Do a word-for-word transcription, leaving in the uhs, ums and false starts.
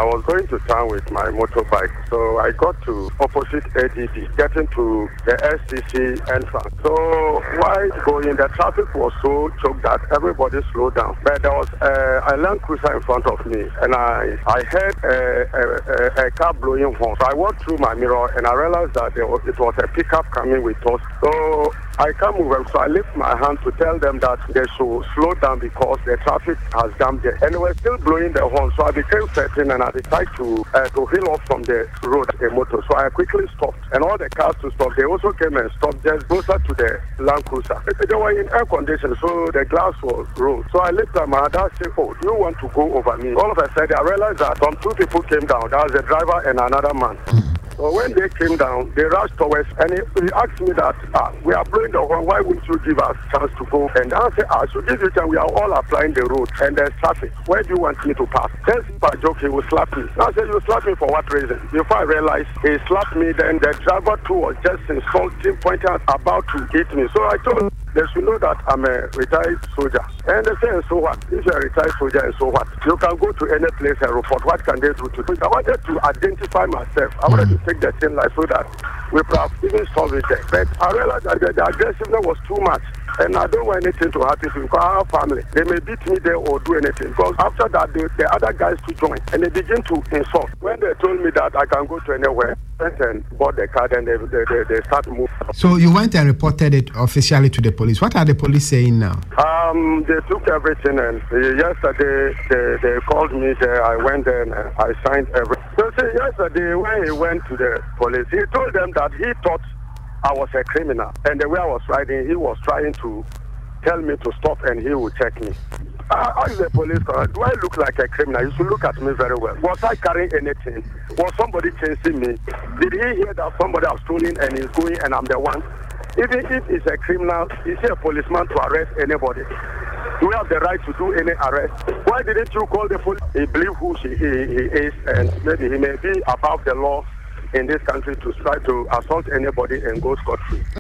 I was going to town with my motorbike. So I got to opposite A D D, getting to the S C C entrance. So while going, the traffic was so choked that everybody slowed down. But there was uh, a Land Cruiser in front of me, and I, I heard a, a, a, a car blowing horn. So I walked through my mirror, and I realized that there was, it was a pickup coming with us. So I can't move them, so I lift my hand to tell them that they should slow down because the traffic has jammed there. And they were still blowing the horn, so I became certain and I decided to uh, to hill off from the road, a motor. So I quickly stopped, and all the cars to stop. They also came and stopped just closer to the Land Cruiser. They were in air conditioning, so the glass was rolled. So I lifted my hand and said, "Oh, do you want to go over me?" All of a sudden, I realized that some two people came down. That was the driver and another man. So when they came down, they rushed towards, and he, he asked me that, ah, we are blowing the horn, why wouldn't you give us a chance to go? And I said, I should give you a chance, we are all applying the road, and there's traffic. Where do you want me to pass? Just if I joke, he will slap me. I said, you slap me for what reason? Before I realized he slapped me, then the driver too was just insulting, pointing out, about to hit me. So I told him, they should know that I'm a retired soldier. And they say, so what? If you're a retired soldier, and so what? You can go to any place and report. What can they do to you? I wanted to identify myself. I wanted to take the thing like so that we could have even solved it. But I realized that the, the aggressiveness was too much. And I don't want anything to happen to me because I have family. They may beat me there or do anything. Because after that, the, the other guys to join. And they begin to insult. When they told me that I can go to anywhere, I went and bought the card and they, they, they, they start moving. So you went and reported it officially to the police. What are the police saying now? Um, they took everything, and uh, yesterday they, they called me there. I went there and uh, I signed everything. So see, yesterday when he went to the police, he told them that he thought I was a criminal, and the way I was riding, he was trying to tell me to stop and he would check me. I asked the police, do I look like a criminal? You should look at me very well. Was I carrying anything? Was somebody chasing me? Did he hear that somebody has stolen and is going and I'm the one? Even if he's a criminal, is he a policeman to arrest anybody? Do we have the right to do any arrest? Why didn't you call the police? He believes who she, he, he is, and maybe he may be above the law in this country to try to assault anybody and go scot-free.